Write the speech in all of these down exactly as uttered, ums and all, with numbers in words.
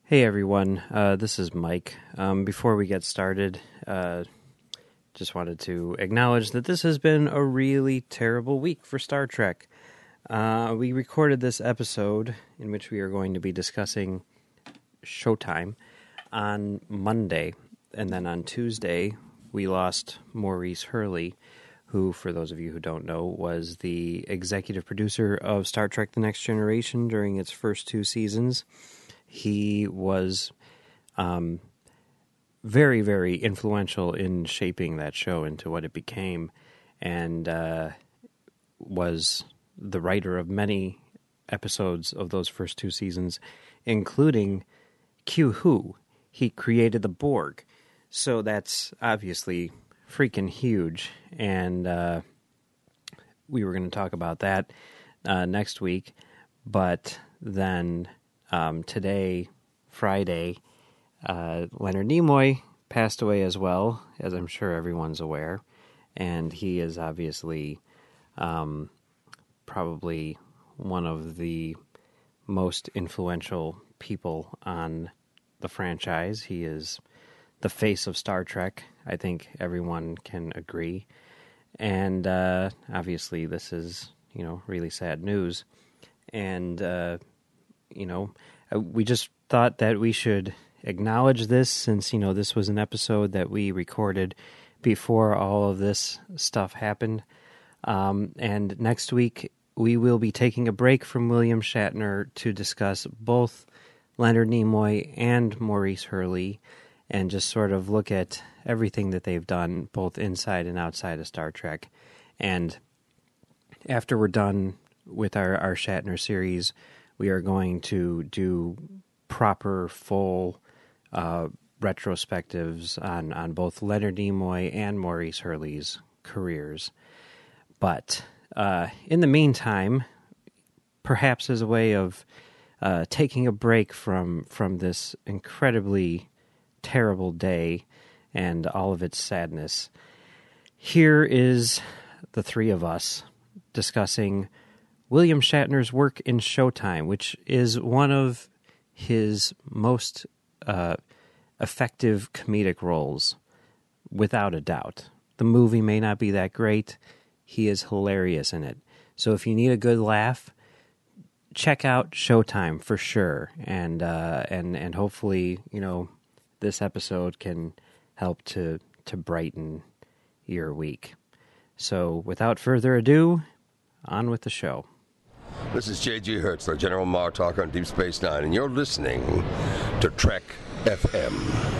Hey everyone, uh, this is Mike. Um, before we get started, uh, just wanted to acknowledge that this has been a really terrible week for Star Trek. Uh, we recorded this episode in which we are going to be discussing Showtime on Monday, and then on Tuesday we lost Maurice Hurley, who, for those of you who don't know, was the executive producer of Star Trek The Next Generation during its first two seasons. He was um, very, very influential in shaping that show into what it became, and uh, was the writer of many episodes of those first two seasons, including Q Who. He created the Borg, so that's obviously freaking huge, and uh, we were going to talk about that uh, next week, but then... Um, today, Friday, uh, Leonard Nimoy passed away as well, as I'm sure everyone's aware, and he is obviously um, probably one of the most influential people on the franchise. He is the face of Star Trek. I think everyone can agree, and uh, obviously this is, you know, really sad news, and uh, you know, we just thought that we should acknowledge this since, you know, this was an episode that we recorded before all of this stuff happened. Um, and next week, we will be taking a break from William Shatner to discuss both Leonard Nimoy and Maurice Hurley and just sort of look at everything that they've done, both inside and outside of Star Trek. And after we're done with our, our Shatner series, we are going to do proper, full uh, retrospectives on, on both Leonard Nimoy and Maurice Hurley's careers. But uh, in the meantime, perhaps as a way of uh, taking a break from, from this incredibly terrible day and all of its sadness, here is the three of us discussing William Shatner's work in Showtime, which is one of his most uh, effective comedic roles, without a doubt. The movie may not be that great. He is hilarious in it. So if you need a good laugh, check out Showtime for sure. And uh, and and hopefully, you know, this episode can help to to brighten your week. So without further ado, on with the show. This is J G Hertzler, General Martok on Deep Space Nine, and you're listening to Trek F M.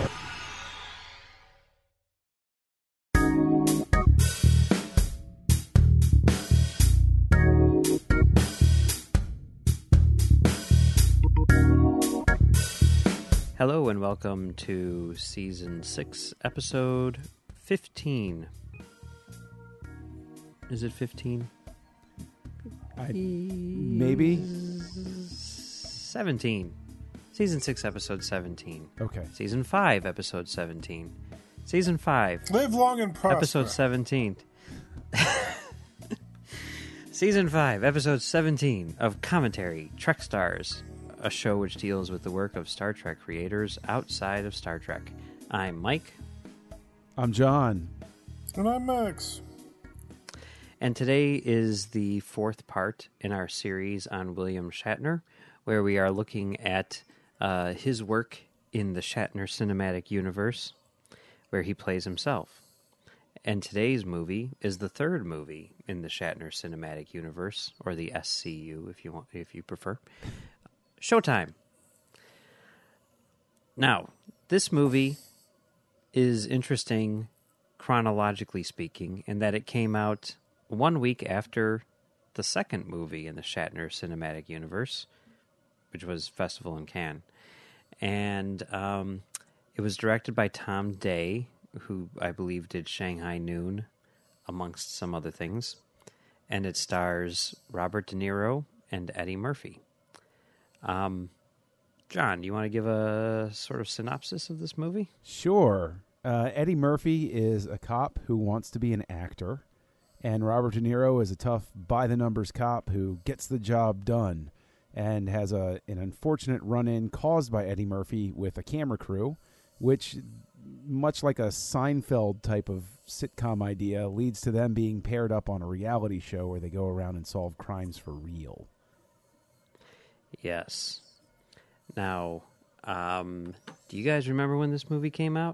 Hello and welcome to Season six, Episode fifteen. Is it fifteen? I, maybe seventeen. Season six, episode seventeen. Okay. Season five, episode seventeen. Season five. Live long and prosper. Episode seventeen. Season five, episode seventeen of Commentary, Trek Stars, a show which deals with the work of Star Trek creators outside of Star Trek. I'm Mike. I'm John. And I'm Max. And today is the fourth part in our series on William Shatner, where we are looking at uh, his work in the Shatner Cinematic Universe, where he plays himself. And today's movie is the third movie in the Shatner Cinematic Universe, or the S C U, if you want, if you prefer. Showtime. Now, this movie is interesting, chronologically speaking, in that it came out one week after the second movie in the Shatner Cinematic Universe, which was Festival in Cannes. And um, it was directed by Tom Day, who I believe did Shanghai Noon, amongst some other things. And it stars Robert De Niro and Eddie Murphy. Um, John, do you want to give a sort of synopsis of this movie? Sure. Uh, Eddie Murphy is a cop who wants to be an actor. And Robert De Niro is a tough, by-the-numbers cop who gets the job done. and has a an unfortunate run-in caused by Eddie Murphy with a camera crew, which, much like a Seinfeld type of sitcom idea, leads to them being paired up on a reality show where they go around and solve crimes for real. Yes. Now, um, do you guys remember when this movie came out?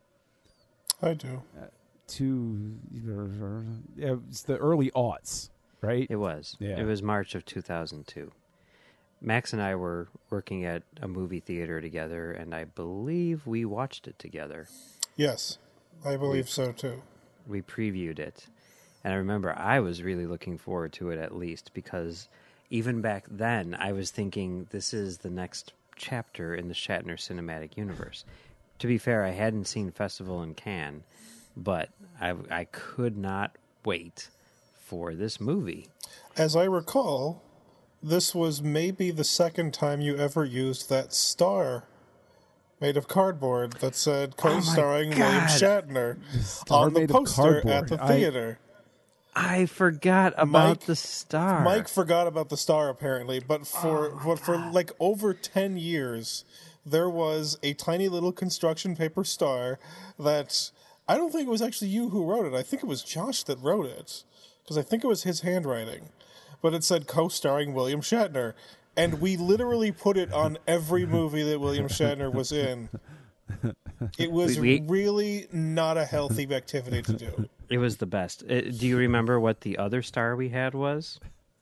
I do. Uh, to yeah, it's the early aughts, right? It was. Yeah. It was March of two thousand two. Max and I were working at a movie theater together, and I believe we watched it together. Yes, I believe so too. We previewed it. And I remember I was really looking forward to it, at least, because even back then I was thinking this is the next chapter in the Shatner cinematic universe. To be fair, I hadn't seen Festival in Cannes, but I, I could not wait for this movie. As I recall, this was maybe the second time you ever used that star made of cardboard that said co-starring Oh my William God. Shatner Star on the made of poster at cardboard. the I- theater. I forgot about Mike- the star. Mike forgot about the star apparently, but for Oh but for like over ten years, there was a tiny little construction paper star that I don't think it was actually you who wrote it. I think it was Josh that wrote it because I think it was his handwriting. But it said co-starring William Shatner, and we literally put it on every movie that William Shatner was in. It was We- we- really not a healthy activity to do. It was the best. Uh, do you remember what the other star we had was?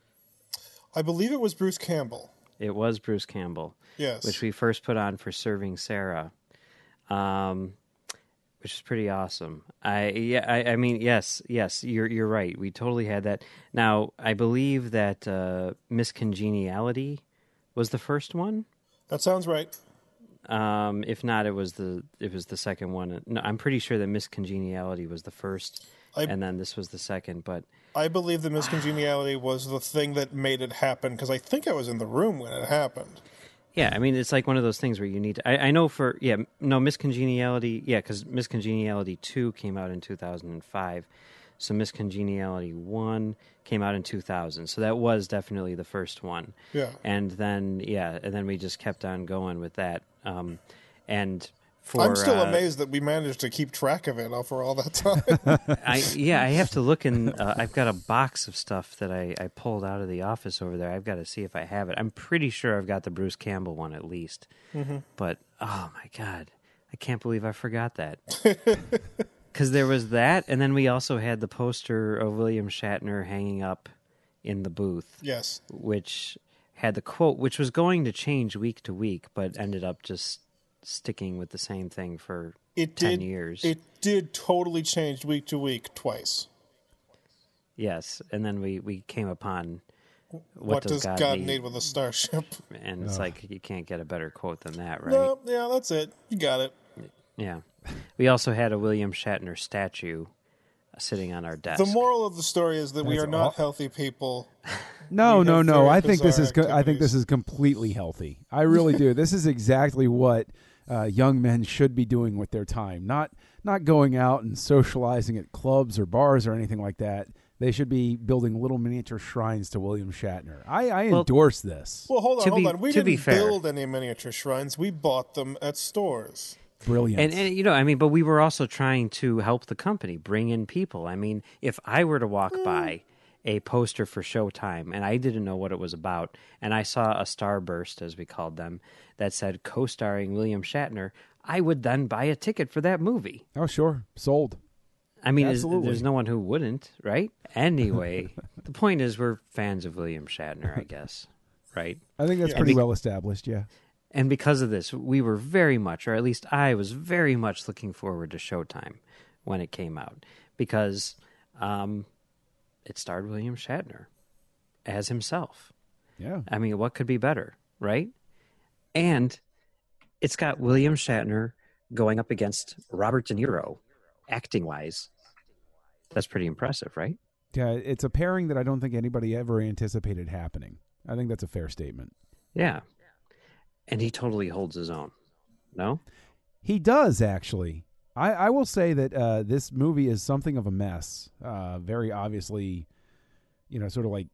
I believe it was Bruce Campbell. It was Bruce Campbell, Yes. which we first put on for Serving Sarah, um, which is pretty awesome. I yeah, I, I mean, yes, yes, you're you're right. We totally had that. Now, I believe that uh, Miss Congeniality was the first one. That sounds right. Um, if not, it was the it was the second one. No, I'm pretty sure that Miss Congeniality was the first, I- and then this was the second. But I believe the miscongeniality was the thing that made it happen because I think I was in the room when it happened. yeah, I mean, it's like one of those things where you need to. I, I know for yeah, no Miss Congeniality. Yeah, because Miss Congeniality two came out in two thousand five, so Miss Congeniality one came out in two thousand. So that was definitely the first one. Yeah. And then yeah, and then we just kept on going with that. Um, and for I'm still uh, amazed that we managed to keep track of it all for all that time. I yeah, I have to look in. Uh, I've got a box of stuff that I, I pulled out of the office over there. I've got to see if I have it. I'm pretty sure I've got the Bruce Campbell one at least. Mm-hmm. But oh my god, I can't believe I forgot that. Because there was that, and then we also had the poster of William Shatner hanging up in the booth, Yes. which had the quote, which was going to change week to week, but ended up just sticking with the same thing for It ten did, years. It did totally change week to week twice. Yes, and then we, we came upon what, What, does God, need? need with a starship? And it's like you can't get a better quote than that, right? No, yeah, that's it. You got it. Yeah. We also had a William Shatner statue sitting on our desk. The moral of the story is that we That's are not all- healthy people. No, We no, have no. very I think this bizarre is. Co- I think activities. this is completely healthy. I really do. This is exactly what uh, young men should be doing with their time. Not not going out and socializing at clubs or bars or anything like that. They should be building little miniature shrines to William Shatner. I, I Well- endorse this. Well, hold on, To hold be- on. We to didn't be fair. build any miniature shrines. We bought them at stores. Brilliant. And, and you know, I mean, but we were also trying to help the company bring in people. I mean, if I were to walk by a poster for Showtime and I didn't know what it was about, and I saw a starburst, as we called them, that said co-starring William Shatner, I would then buy a ticket for that movie. oh, sure. Sold. I mean, is, Absolutely. there's no one who wouldn't, right? Anyway, the point is we're fans of William Shatner, I guess, right? I think that's Yeah. pretty And be- well established, yeah. And because of this, we were very much, or at least I was very much looking forward to Showtime when it came out because um, it starred William Shatner as himself. Yeah. I mean, what could be better, right? And it's got William Shatner going up against Robert De Niro, acting-wise. That's pretty impressive, right? Yeah, it's a pairing that I don't think anybody ever anticipated happening. I think that's a fair statement. Yeah. And he totally holds his own. No? He does, actually. I, I will say that uh, this movie is something of a mess. Uh, very obviously, you know, sort of like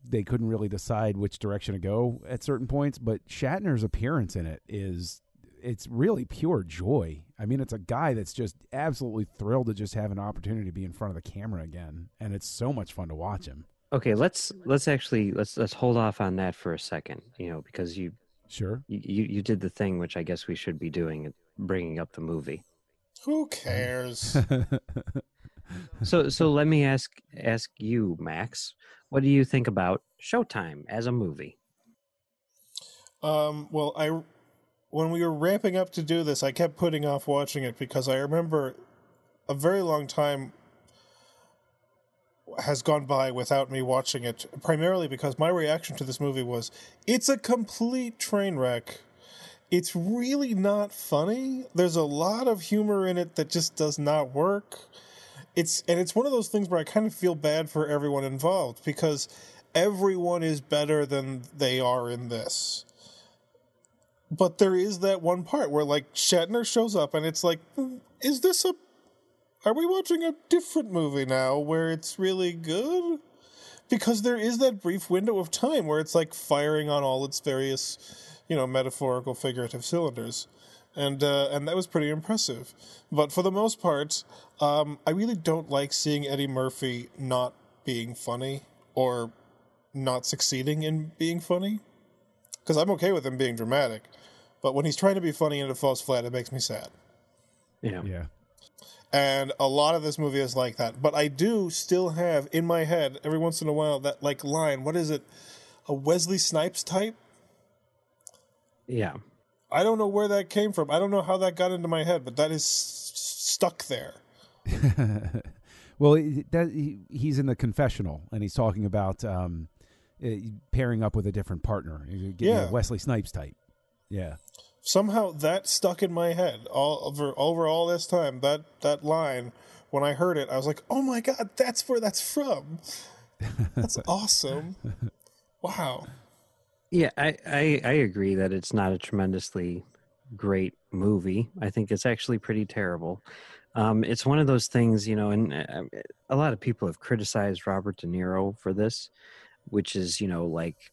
they couldn't really decide which direction to go at certain points. But Shatner's appearance in it is, it's really pure joy. I mean, it's a guy that's just absolutely thrilled to just have an opportunity to be in front of the camera again, and it's so much fun to watch him. Okay, let's let's actually let's let's hold off on that for a second, you know, because you Sure. you you did the thing which I guess we should be doing, bringing up the movie. Who cares? So so let me ask ask you, Max, what do you think about Showtime as a movie? Um, well, I when we were ramping up to do this, I kept putting off watching it because I remember a very long time has gone by without me watching it, primarily because my reaction to this movie was, it's a complete train wreck. It's really not funny. There's a lot of humor in it that just does not work. It's and it's one of those things where I kind of feel bad for everyone involved because everyone is better than they are in this. But there is that one part where, like, Shatner shows up and it's like, is this a... Are we watching a different movie now where it's really good? Because there is that brief window of time where it's like firing on all its various, you know, metaphorical, figurative cylinders. And uh, and that was pretty impressive. But for the most part, um, I really don't like seeing Eddie Murphy not being funny or not succeeding in being funny. Because I'm okay with him being dramatic. But when he's trying to be funny and it falls flat, it makes me sad. Yeah. Yeah. And a lot of this movie is like that. But I do still have in my head, every once in a while, that like line, what is it? A Wesley Snipes type? Yeah. I don't know where that came from. I don't know how that got into my head, but that is s- stuck there. Well, that, he, he's in the confessional, and he's talking about um, uh, pairing up with a different partner. Getting Yeah. a Wesley Snipes type. Yeah. Somehow that stuck in my head all over over all this time. That that line, when I heard it, I was like, "Oh my god, that's where that's from." That's awesome. Wow. Yeah, I, I, I agree that it's not a tremendously great movie. I think it's actually pretty terrible. Um, it's one of those things, you know, and uh, a lot of people have criticized Robert De Niro for this, which is, you know, like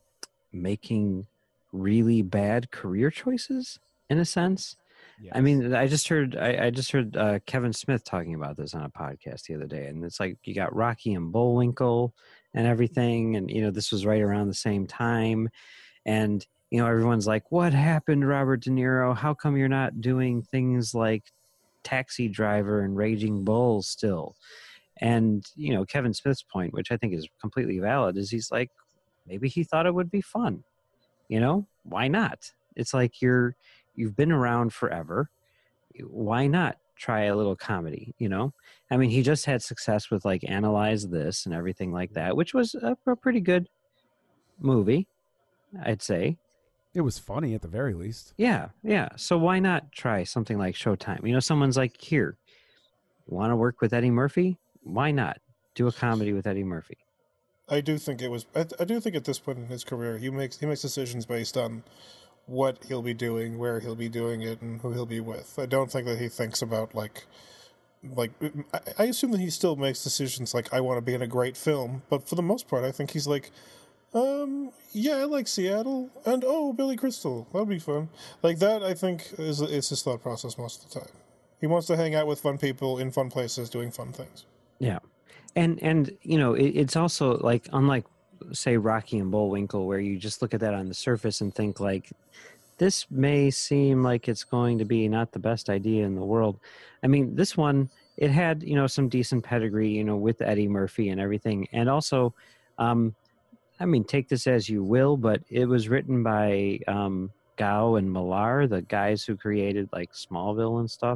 making really bad career choices in a sense. Yes. I mean, I just heard I, I just heard uh, Kevin Smith talking about this on a podcast the other day, and it's like you got Rocky and Bullwinkle and everything, and you know this was right around the same time, and you know everyone's like, "What happened, Robert De Niro? How come you're not doing things like Taxi Driver and Raging Bull still?" And you know Kevin Smith's point, which I think is completely valid, is he's like, maybe he thought it would be fun. You know, why not? It's like you're you've been around forever. Why not try a little comedy? You know, I mean, he just had success with like Analyze This and everything like that, which was a, a pretty good movie, I'd say. It was funny at the very least. Yeah, yeah. So why not try something like Showtime? You know, someone's like, here, you want to work with Eddie Murphy? Why not do a comedy with Eddie Murphy? I do think it was. I, I do think at this point in his career, he makes he makes decisions based on what he'll be doing, where he'll be doing it, and who he'll be with. I don't think that he thinks about like, like. I, I assume that he still makes decisions like I want to be in a great film, but for the most part, I think he's like, um, yeah, I like Seattle, and oh, Billy Crystal, that'll be fun. Like that, I think is is his thought process most of the time. He wants to hang out with fun people in fun places, doing fun things. Yeah. And, and you know, it, it's also like, unlike, say, Rocky and Bullwinkle, where you just look at that on the surface and think, like, this may seem like it's going to be not the best idea in the world. I mean, this one, it had, you know, some decent pedigree, you know, with Eddie Murphy and everything. And also, um, I mean, take this as you will, but it was written by um, Gao and Millar, the guys who created, like, Smallville and stuff.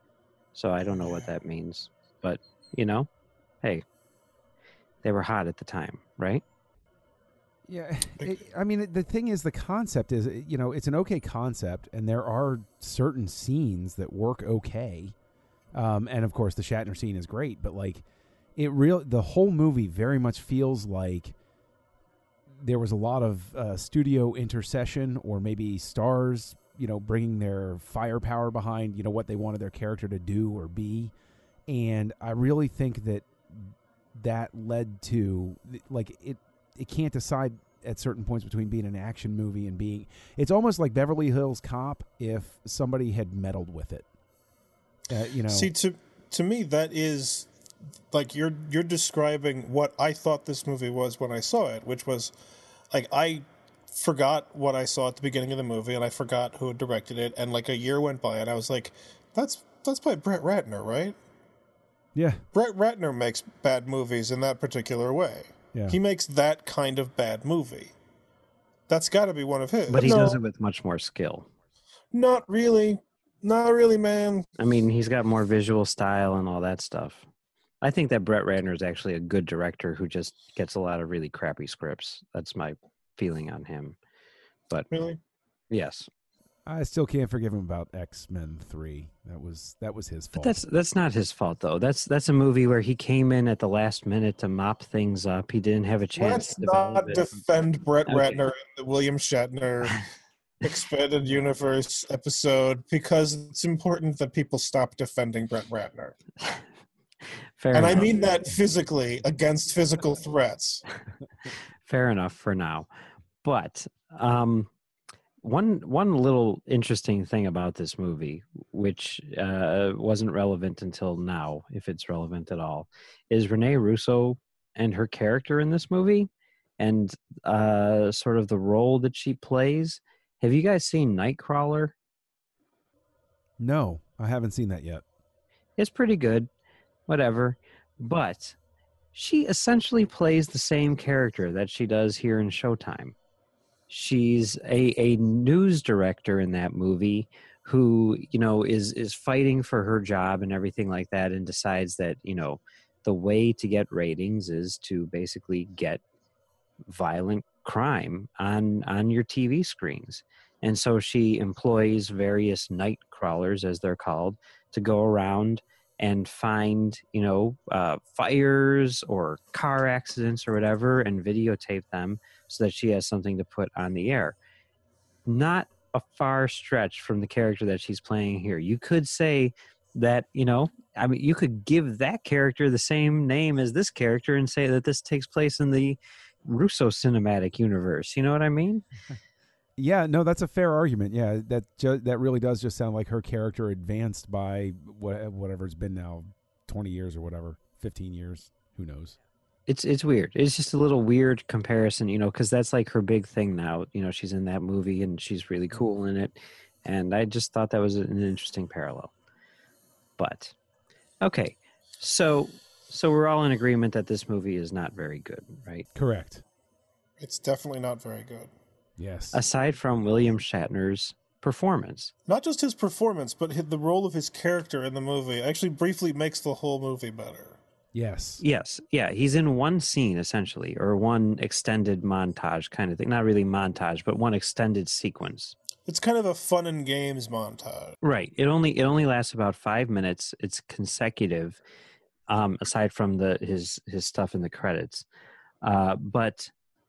So I don't know what that means. But, you know. Hey, they were hot at the time, right? Yeah, it, I mean, the thing is, the concept is, you know, it's an okay concept, and there are certain scenes that work okay, um, and of course, the Shatner scene is great. But like, it real the whole movie very much feels like there was a lot of uh, studio intercession, or maybe stars, you know, bringing their firepower behind, you know, what they wanted their character to do or be, and I really think that that led to like it it can't decide at certain points between being an action movie and being. It's almost like Beverly Hills Cop if somebody had meddled with it. Uh, you know, see to to me that is like you're you're describing what I thought this movie was when I saw it, which was like I forgot what I saw at the beginning of the movie, and I forgot who had directed it, and like a year went by, and I was like, "That's that's by Brett Ratner, right?" Yeah, Brett Ratner makes bad movies in that particular way. Yeah. He makes that kind of bad movie. That's got to be one of his. But he no, does it with much more skill. Not really. Not really, man. I mean, he's got more visual style and all that stuff. I think that Brett Ratner is actually a good director who just gets a lot of really crappy scripts. That's my feeling on him. But Really? yes. I still can't forgive him about X-Men three. That was that was his fault. But that's that's not his fault though. That's that's a movie where he came in at the last minute to mop things up. He didn't have a chance Let's to develop not it. defend Brett Okay. Ratner in the William Shatner Expanded Universe episode because it's important that people stop defending Brett Ratner. Fair And I enough. mean that physically, against physical threats. Fair enough for now. But um, one one little interesting thing about this movie, which uh, wasn't relevant until now, if it's relevant at all, is Renee Russo and her character in this movie and uh, sort of the role that she plays. Have you guys seen Nightcrawler? No, I haven't seen that yet. It's pretty good, whatever. But she essentially plays the same character that she does here in Showtime. She's a, a news director in that movie who, you know, is is fighting for her job and everything like that, and decides that, you know, the way to get ratings is to basically get violent crime on on your T V screens. And so she employs various night crawlers, as they're called, to go around and find, you know, uh, fires or car accidents or whatever and videotape them so that she has something to put on the air. Not a far stretch from the character that she's playing here. You could say that, you know, I mean, you could give that character the same name as this character and say that this takes place in the Russo cinematic universe. You know what I mean? Yeah, no, that's a fair argument. Yeah, that ju- that really does just sound like her character advanced by what, whatever it's been now, twenty years or whatever, fifteen years, who knows. It's it's weird. It's just a little weird comparison, you know, because that's like her big thing now. You know, she's in that movie and she's really cool in it. And I just thought that was an interesting parallel. But, okay, so so we're all in agreement that this movie is not very good, right? Correct. It's definitely not very good. Yes. Aside from William Shatner's performance. Not just his performance, but his, the role of his character in the movie actually briefly makes the whole movie better. Yes. Yes, yeah, he's in one scene essentially, or one extended montage kind of thing. Not really montage, but one extended sequence. It's kind of a fun and games montage. Right. It only it only lasts about five minutes. It's consecutive, um, aside from the his his stuff in the credits, uh, but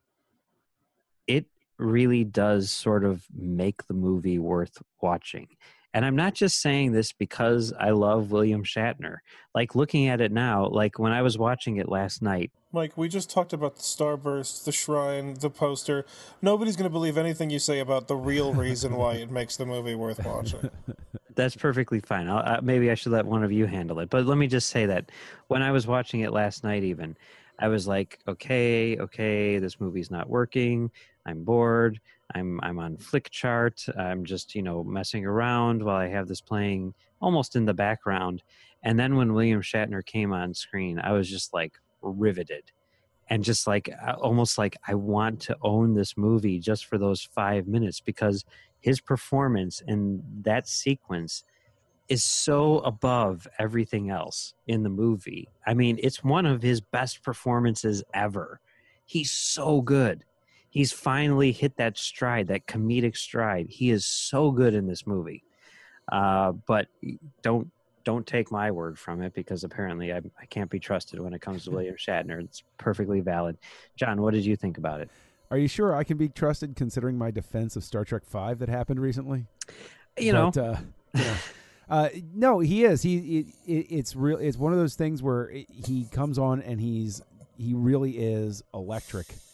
it really does sort of make the movie worth watching. And I'm not just saying this because I love William Shatner. Like, looking at it now, like when I was watching it last night. Mike, we just talked about the Starburst, the Shrine, the poster. Nobody's going to believe anything you say about the real reason why it makes the movie worth watching. That's perfectly fine. I'll, uh, maybe I should let one of you handle it. But let me just say that when I was watching it last night even, I was like, okay, okay, this movie's not working. I'm bored. I'm I'm on Flickchart. I'm just, you know, messing around while I have this playing almost in the background. And then when William Shatner came on screen, I was just like riveted. And just like almost like I want to own this movie just for those five minutes because his performance in that sequence is so above everything else in the movie. I mean, it's one of his best performances ever. He's so good. He's finally hit that stride, that comedic stride. He is so good in this movie. Uh, but don't don't take my word from it because apparently I, I can't be trusted when it comes to William Shatner. It's perfectly valid. John, what did you think about it? Are you sure I can be trusted considering my defense of Star Trek five that happened recently? You but, know. Uh, yeah. Uh, no, he is. He it, it, it's real. It's one of those things where it, he comes on and he's he really is electric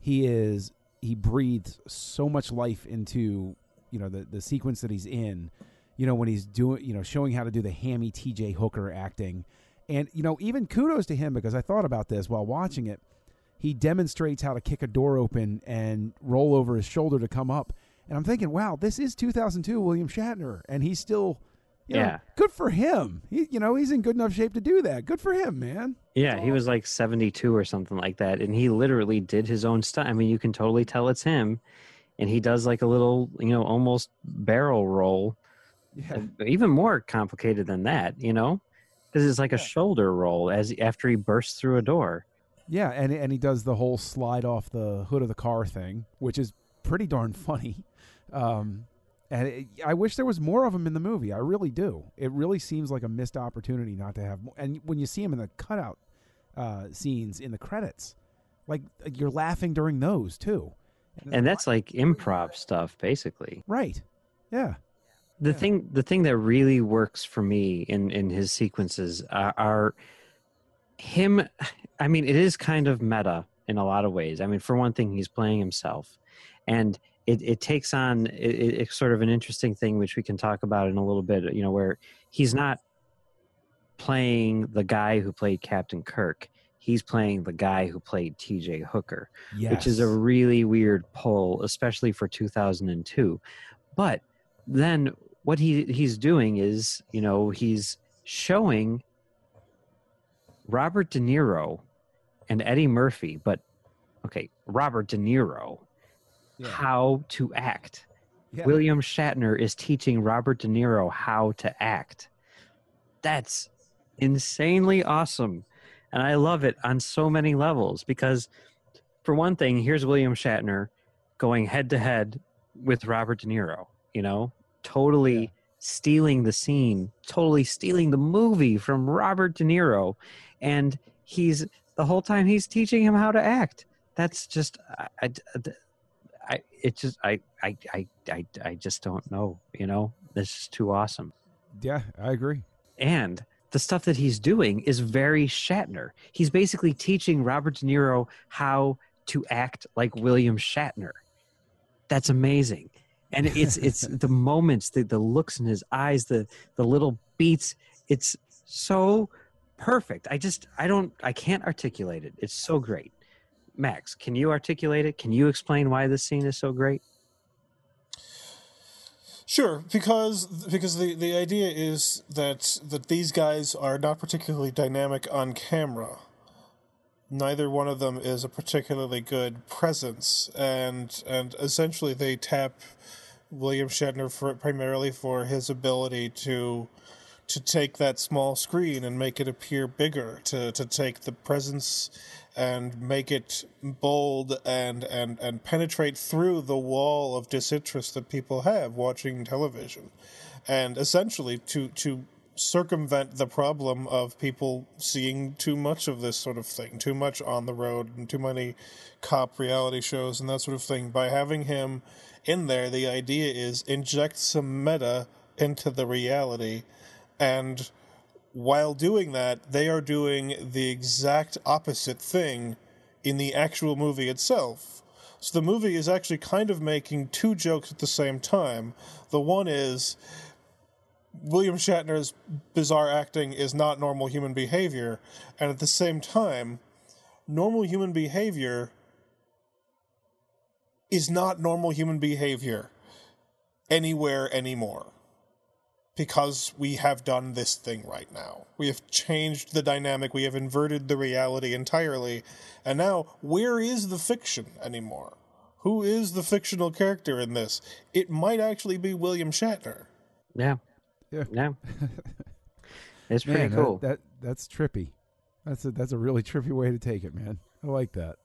he is he breathes so much life into, you know, the the sequence that he's in. You know, when he's doing, you know, showing how to do the hammy T J Hooker acting. And, you know, even kudos to him, because I thought about this while watching it. He demonstrates how to kick a door open and roll over his shoulder to come up. And I'm thinking, wow, this is two thousand two William Shatner. And he's still, you Yeah. know, good for him. He, you know, he's in good enough shape to do that. Good for him, man. Yeah, he was like seventy-two or something like that. And he literally did his own stunt. I mean, you can totally tell it's him. And he does like a little, you know, almost barrel roll. Yeah. Even more complicated than that, you know, because it's like a shoulder roll as after he bursts through a door. Yeah, and and he does the whole slide off the hood of the car thing, which is pretty darn funny. Um, and it, I wish there was more of him in the movie. I really do. It really seems like a missed opportunity not to have more. And when you see him in the cutout uh, scenes in the credits, like you're laughing during those too. And, And that's like improv stuff, basically. right. Yeah. The thing, the thing that really works for me in, in his sequences are, are him. I mean, it is kind of meta in a lot of ways. I mean, for one thing, he's playing himself, and it, it takes on it, it's sort of an interesting thing, which we can talk about in a little bit. You know, where he's not playing the guy who played Captain Kirk. He's playing the guy who played T J Hooker, Yes. which is a really weird pull, especially for two thousand two. But then what he he's doing is, you know, he's showing Robert De Niro and Eddie Murphy, but okay, Robert De Niro, Yeah. how to act. Yeah. William Shatner is teaching Robert De Niro how to act. That's insanely awesome. And I love it on so many levels because, for one thing, here's William Shatner going head to head with Robert De Niro, you know, totally Yeah. stealing the scene, totally stealing the movie from Robert De Niro. And he's, the whole time he's teaching him how to act. That's just, I, I, I it just, I, I, I, I, I just don't know, you know, that's just too awesome. Yeah, I agree. And the stuff that he's doing is very Shatner. He's basically teaching Robert De Niro how to act like William Shatner. That's amazing. And it's it's the moments, the, the looks in his eyes, the the little beats. It's so perfect. I just I don't I can't articulate it. It's so great. Max, can you articulate it? Can you explain why this scene is so great? Sure, because because the, the idea is that that these guys are not particularly dynamic on camera. Neither one of them is a particularly good presence, and and essentially they tap William Shatner for primarily for his ability to to take that small screen and make it appear bigger, to, to take the presence and make it bold and, and, and penetrate through the wall of disinterest that people have watching television. And essentially to, to circumvent the problem of people seeing too much of this sort of thing, too much On the Road and too many cop reality shows and that sort of thing. By having him in there, the idea is inject some meta into the reality. And while doing that, they are doing the exact opposite thing in the actual movie itself. So the movie is actually kind of making two jokes at the same time. The one is William Shatner's bizarre acting is not normal human behavior, and at the same time, normal human behavior is not normal human behavior anywhere anymore. Because we have done this thing right now. We have changed the dynamic, we have inverted the reality entirely, and now, where is the fiction anymore? Who is the fictional character in this? It might actually be William Shatner. Yeah. Yeah. Yeah. It's pretty Man, that- cool. That, that's trippy. That's a that's a really trippy way to take it, man. I like that.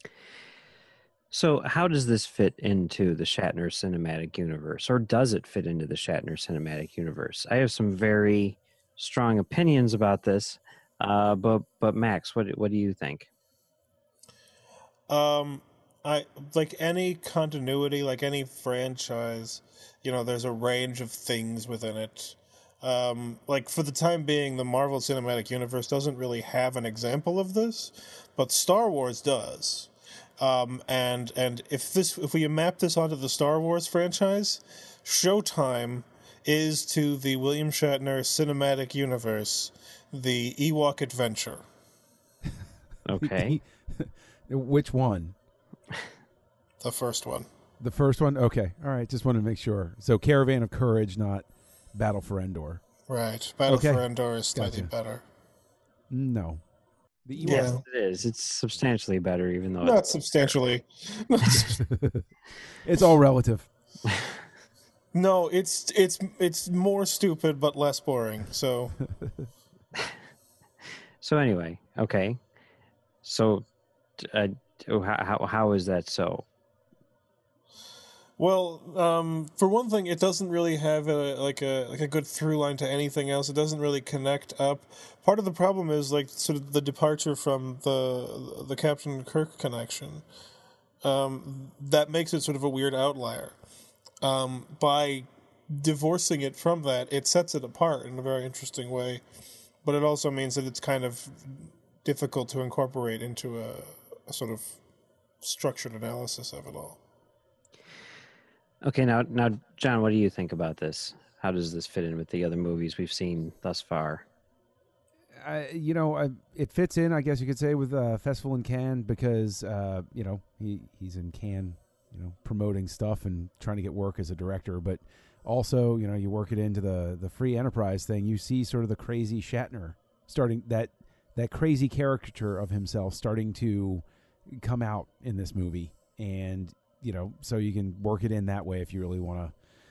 So how does this fit into the Shatner cinematic universe, or does it fit into the Shatner cinematic universe? I have some very strong opinions about this, uh, but but Max, what what do you think? Um, I like any continuity, like any franchise, you know, there's a range of things within it. Um, like for the time being, the Marvel Cinematic Universe doesn't really have an example of this, but Star Wars does. Um, and and if this if we map this onto the Star Wars franchise, Showtime is to the William Shatner cinematic universe the Ewok Adventure. Okay. Which one? The first one. The first one? Okay. All right. Just wanted to make sure. So Caravan of Courage, not Battle for Endor. Right. Battle Okay. for Endor is slightly Gotcha. better. No. The Ewoks. Yeah. It is. It's substantially better, even though Not it's substantially. It's all relative. No, it's it's it's more stupid but less boring. So So anyway, okay. So, uh, how how is that so? Well, um, for one thing, it doesn't really have a like a like a good through line to anything else. It doesn't really connect up. Part of the problem is like sort of the departure from the the Captain Kirk connection. Um, that makes it sort of a weird outlier. Um, by divorcing it from that, it sets it apart in a very interesting way. But it also means that it's kind of difficult to incorporate into a, a sort of structured analysis of it all. Okay, now now John, what do you think about this? How does this fit in with the other movies we've seen thus far? I, you know, I, it fits in, I guess you could say, with uh, Festival in Cannes because, uh, you know, he, he's in Cannes, you know, promoting stuff and trying to get work as a director. But also, you know, you work it into the, the free enterprise thing. You see sort of the crazy Shatner starting, that that crazy caricature of himself starting to come out in this movie. And, you know, so you can work it in that way if you really want to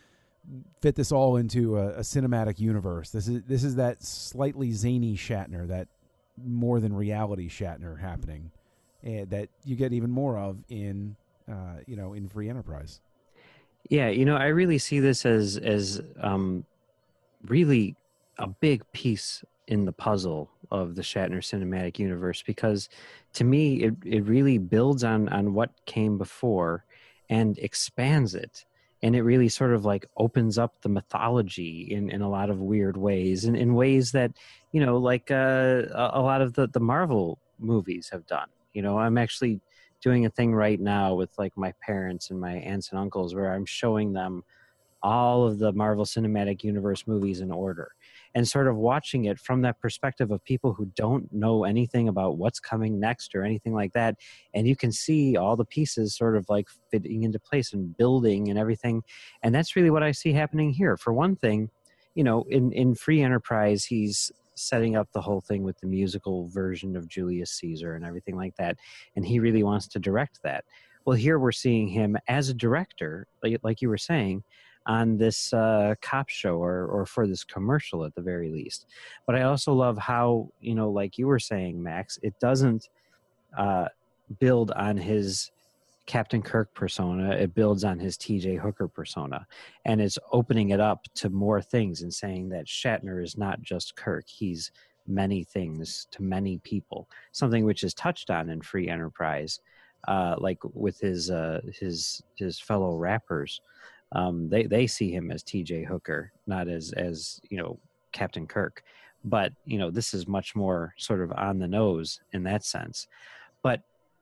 fit this all into a, a cinematic universe. This is this is that slightly zany Shatner, that more than reality Shatner happening, uh, that you get even more of in uh, you know in Free Enterprise. Yeah, you know, I really see this as as um, really a big piece in the puzzle of the Shatner cinematic universe because, to me, it it really builds on on what came before and expands it. And it really sort of like opens up the mythology in, in a lot of weird ways, and in ways that, you know, like uh, a, a lot of the, the Marvel movies have done. You know, I'm actually doing a thing right now with like my parents and my aunts and uncles where I'm showing them all of the Marvel Cinematic Universe movies in order and sort of watching it from that perspective of people who don't know anything about what's coming next or anything like that. And you can see all the pieces sort of like fitting into place and building and everything. And that's really what I see happening here. For one thing, you know, in, in Free Enterprise, he's setting up the whole thing with the musical version of Julius Caesar and everything like that. And he really wants to direct that. Well, here we're seeing him as a director, like, like you were saying, on this uh, cop show or, or for this commercial at the very least. But I also love how, you know, like you were saying, Max, it doesn't uh, build on his Captain Kirk persona. It builds on his T J Hooker persona. And it's opening it up to more things and saying that Shatner is not just Kirk. He's many things to many people, something which is touched on in Free Enterprise, uh, like with his, uh, his, his fellow rappers. Um, they, they see him as T J Hooker, not as, as, you know, Captain Kirk. But, you know, this is much more sort of on the nose in that sense. But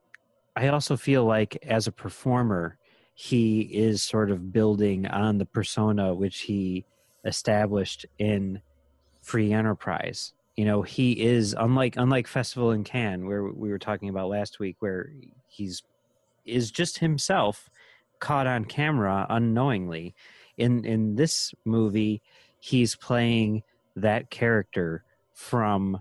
I also feel like as a performer, he is sort of building on the persona which he established in Free Enterprise. You know, he is, unlike unlike Festival in Cannes, where we were talking about last week, where he's is just himself caught on camera unknowingly. In in this movie, he's playing that character from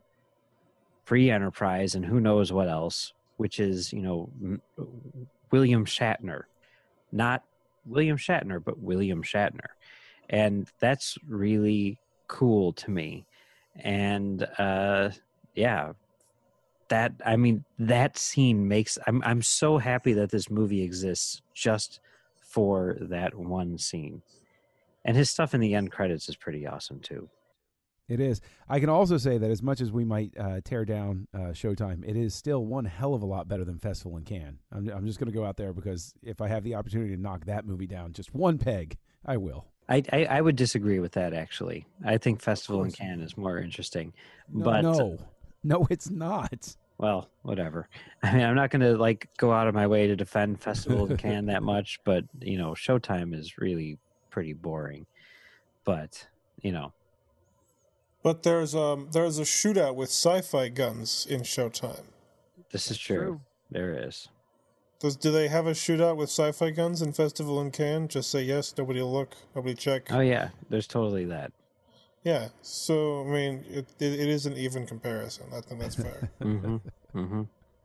Free Enterprise and who knows what else, which is, you know, William Shatner. Not William Shatner, but William Shatner. And that's really cool to me. And uh, yeah, that, I mean, that scene makes, I'm I'm so happy that this movie exists just for that one scene. And his stuff in the end credits is pretty awesome too. It is. I can also say that as much as we might uh, tear down uh, Showtime, it is still one hell of a lot better than Festival in Cannes. I'm, I'm just going to go out there because if I have the opportunity to knock that movie down just one peg, I will. I, I, I would disagree with that, actually. I think Festival in Cannes is more interesting. No, but no, no, it's not. well, whatever. I mean, I'm not going to like go out of my way to defend Festival of Cannes that much, but you know, Showtime is really pretty boring. But you know, But there's um there's a shootout with sci-fi guns in Showtime. this is true. true. There is. Does do they have a shootout with sci-fi guns in Festival in Cannes? Just say yes. Nobody will look. Nobody check. Oh yeah, there's totally that. Yeah. So I mean, it it, it is an even comparison. I think that's fair. hmm hmm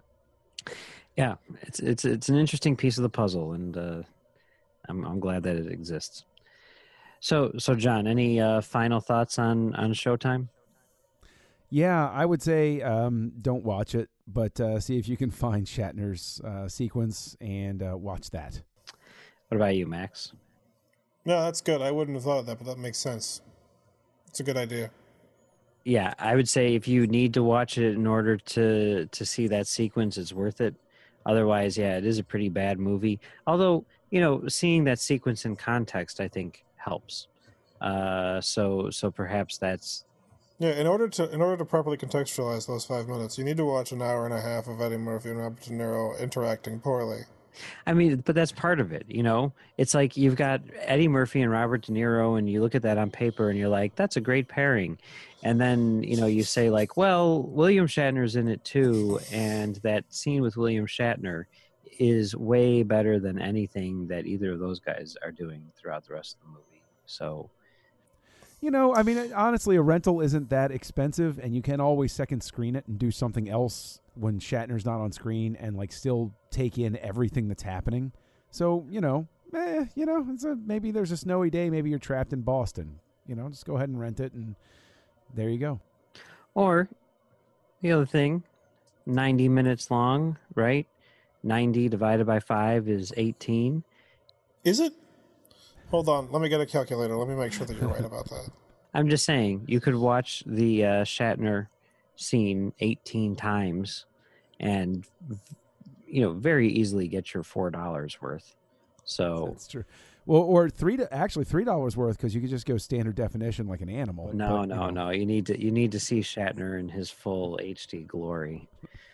Yeah, it's it's it's an interesting piece of the puzzle, and uh, I'm I'm glad that it exists. So so John, any uh, final thoughts on on Showtime? Yeah, I would say um, don't watch it, but uh, see if you can find Shatner's uh, sequence and uh, watch that. What about you, Max? No, that's good. I wouldn't have thought of that, but that makes sense. It's a good idea. Yeah, I would say if you need to watch it in order to to see that sequence, it's worth it. Otherwise, yeah, it is a pretty bad movie. Although, you know, seeing that sequence in context, I think helps. Uh, so so perhaps that's Yeah, in order to in order to properly contextualize those five minutes, you need to watch an hour and a half of Eddie Murphy and Robert De Niro interacting poorly. I mean, but that's part of it, you know? It's like you've got Eddie Murphy and Robert De Niro, and you look at that on paper and you're like, that's a great pairing. And then, you know, you say, like, well, William Shatner's in it too, and that scene with William Shatner is way better than anything that either of those guys are doing throughout the rest of the movie. So, You know, I mean, honestly, a rental isn't that expensive, and you can always second screen it and do something else when Shatner's not on screen and, like, still take in everything that's happening. So, you know, eh, you know, it's a, maybe there's a snowy day, maybe you're trapped in Boston. You know, just go ahead and rent it, and there you go. or the other thing, ninety minutes long, right? ninety divided by five is eighteen. Is it? Hold on, let me get a calculator. Let me make sure that you're right about that. I'm just saying, you could watch the uh, Shatner scene eighteen times and, you know, very easily get your four dollars worth. So, That's true. Well, or three to actually three dollars worth because you could just go standard definition like an animal. no, but, you no, know. no. You need to you need to see Shatner in his full H D glory.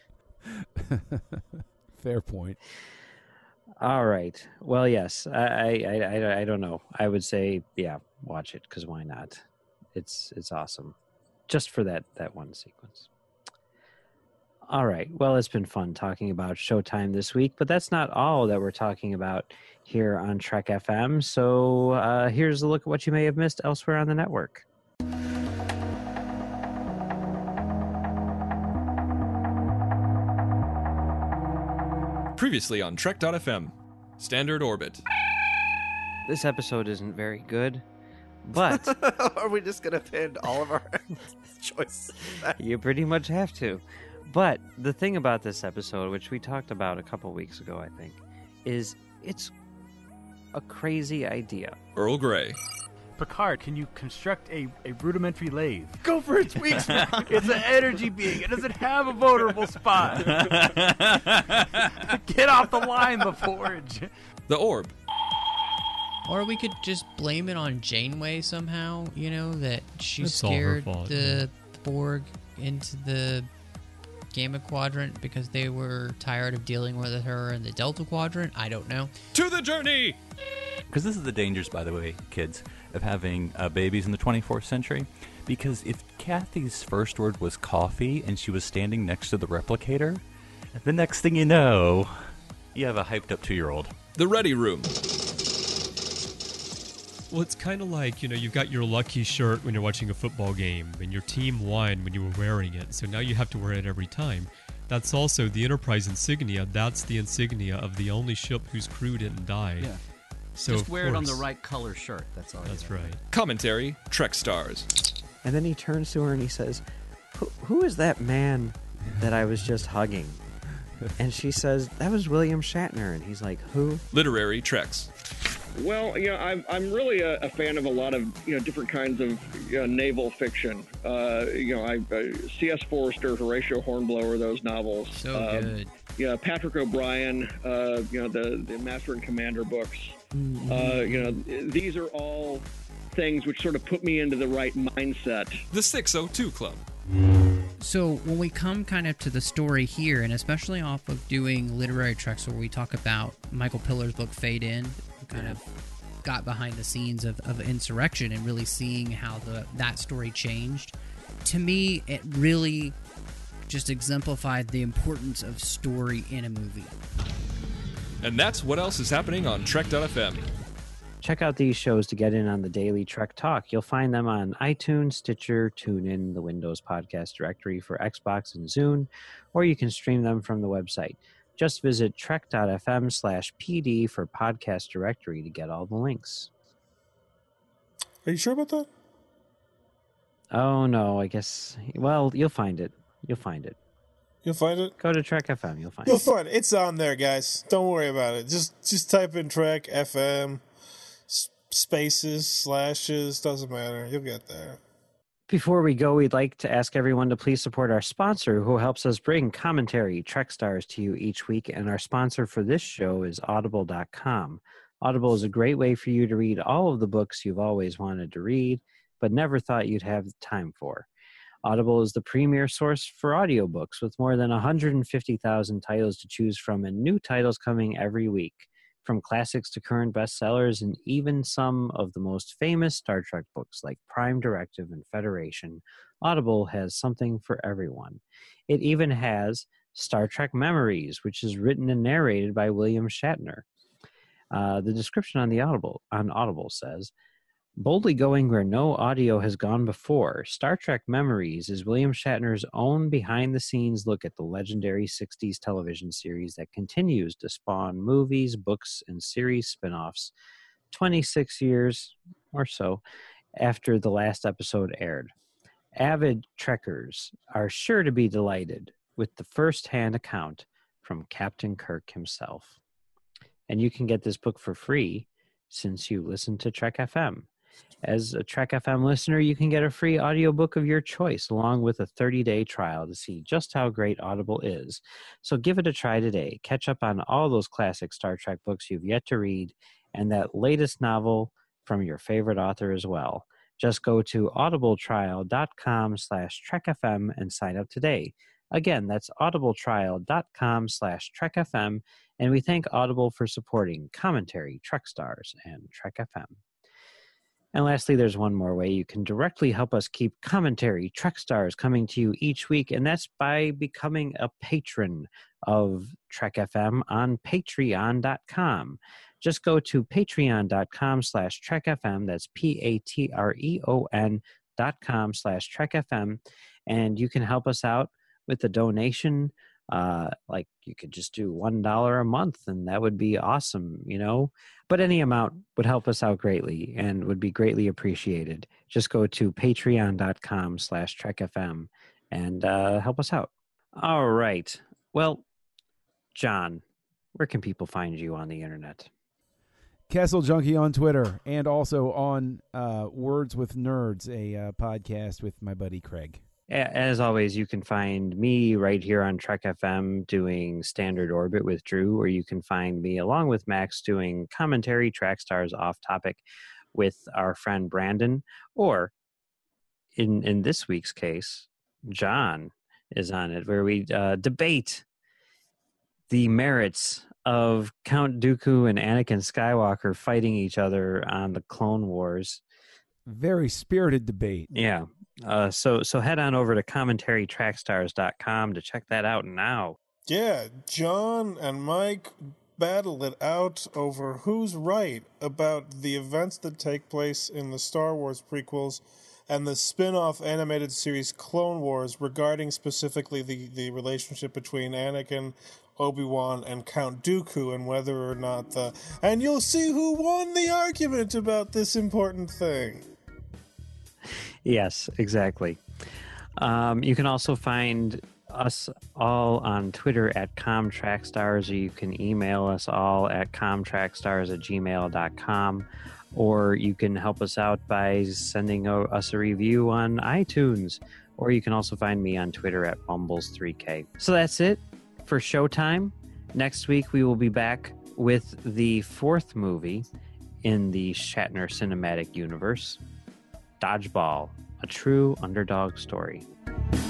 Fair point. All right. Well, yes. I I, I, I don't know. I would say, yeah, watch it because why not? It's it's awesome, just for that that one sequence. All right. Well, it's been fun talking about Showtime this week, but that's not all that we're talking about here on Trek F M. So uh, here's a look at what you may have missed elsewhere on the network. Previously on Trek dot F M, Standard Orbit. This episode isn't very good, but Are we just going to pin all of our choices? you pretty much have to. But the thing about this episode, which we talked about a couple weeks ago, I think, is it's a crazy idea. Earl Grey. Picard, can you construct a, a rudimentary lathe? Go for its weak spot. It's an energy being. It doesn't have a vulnerable spot. Get off the line, LaForge. The Orb. Or we could just blame it on Janeway somehow, you know, that she It's all her scared fault, the Borg into the Gamma Quadrant because they were tired of dealing with her in the Delta Quadrant. I don't know. To the journey! Because this is the dangers, by the way, kids, of having uh, babies in the twenty-fourth century. Because if Kathy's first word was coffee and she was standing next to the replicator, the next thing you know, you have a hyped up two-year-old. The Ready Room. Well, it's kind of like, you know, you've got your lucky shirt when you're watching a football game, and your team won when you were wearing it, so now you have to wear it every time. That's also the Enterprise insignia. That's the insignia of the only ship whose crew didn't die. Yeah. So Just of wear it on the course- right color shirt. That's all. That's you right. Commentary, Trek Stars. And then he turns to her and he says, who, who is that man that I was just hugging? And she says, that was William Shatner. And he's like, who? Literary Treks. Well, you know, I'm I'm really a, a fan of a lot of you know different kinds of you know, naval fiction. Uh, you know, I uh, C S Forrester, Horatio Hornblower, those novels. So Um, good. Yeah, Patrick O'Brien. Uh, you know, the the Master and Commander books. Uh, you know, these are all things which sort of put me into the right mindset. The six oh two Club. So when we come kind of to the story here, and especially off of doing literary treks where we talk about Michael Pillar's book Fade In, kind of got behind the scenes of, of Insurrection and really seeing how the that story changed, to me it really just exemplified the importance of story in a movie. And that's what else is happening on Trek dot f m. Check out these shows to get in on the daily Trek Talk. You'll find them on iTunes, Stitcher, TuneIn, the Windows Podcast Directory for Xbox and Zune, or you can stream them from the website. Just visit trek dot f m slash p d for Podcast Directory to get all the links. Are you sure about that? Oh, no, I guess... Well, you'll find it. You'll find it. You'll find it? Go to Trek F M. You'll find You'll it. find it. It's on there, guys. Don't worry about it. Just just type in Trek F M, spaces, slashes, doesn't matter. You'll get there. Before we go, we'd like to ask everyone to please support our sponsor who helps us bring commentary, Trek Stars, to you each week. And our sponsor for this show is audible dot com. Audible is a great way for you to read all of the books you've always wanted to read, but never thought you'd have the time for. Audible is the premier source for audiobooks with more than one hundred fifty thousand titles to choose from and new titles coming every week. From classics to current bestsellers and even some of the most famous Star Trek books like Prime Directive and Federation, Audible has something for everyone. It even has Star Trek Memories, which is written and narrated by William Shatner. Uh, the description on the Audible on Audible says, boldly going where no audio has gone before, Star Trek Memories is William Shatner's own behind-the-scenes look at the legendary sixties television series that continues to spawn movies, books, and series spin-offs twenty-six years or so after the last episode aired. Avid Trekkers are sure to be delighted with the first-hand account from Captain Kirk himself. And you can get this book for free since you listen to Trek F M. As a Trek F M listener, you can get a free audiobook of your choice along with a thirty-day trial to see just how great Audible is. So give it a try today. Catch up on all those classic Star Trek books you've yet to read and that latest novel from your favorite author as well. Just go to audibletrial.com slash trekfm and sign up today. Again, that's audibletrial.com slash trekfm, and we thank Audible for supporting commentary, Trek Stars, and Trek F M. And lastly, there's one more way you can directly help us keep commentary, Trek Stars, coming to you each week, and that's by becoming a patron of Trek F M on patreon dot com. Just go to patreon.com slash trekfm, that's P-A-T-R-E-O-N dot com slash trekfm, and you can help us out with a donation. Uh, like you could just do one dollar a month and that would be awesome, you know, but any amount would help us out greatly and would be greatly appreciated. Just go to patreon.com slash trekfm and uh, help us out. All right. Well, John, where can people find you on the internet? Kessel Junkie on Twitter and also on uh, Words with Nerds, a uh, podcast with my buddy Craig. As always, you can find me right here on Trek F M doing Standard Orbit with Drew, or you can find me along with Max doing commentary, Track Stars Off Topic with our friend Brandon, or in in this week's case, John is on it, where we uh, debate the merits of Count Dooku and Anakin Skywalker fighting each other on the Clone Wars. Very spirited debate. Yeah. Uh, so so head on over to commentary track stars dot com to check that out now. Yeah, John and Mike battle it out over who's right about the events that take place in the Star Wars prequels and the spin-off animated series Clone Wars regarding specifically the, the relationship between Anakin, Obi-Wan, and Count Dooku and whether or not the... And you'll see who won the argument about this important thing. Yes, exactly. Um, you can also find us all on Twitter at ComTrackStars, or you can email us all at comtrackstars at gmail dot com, or you can help us out by sending a, us a review on iTunes, or you can also find me on Twitter at Bumbles three K. So that's it for Showtime. Next week we will be back with the fourth movie in the Shatner Cinematic Universe, Dodgeball, a true underdog story.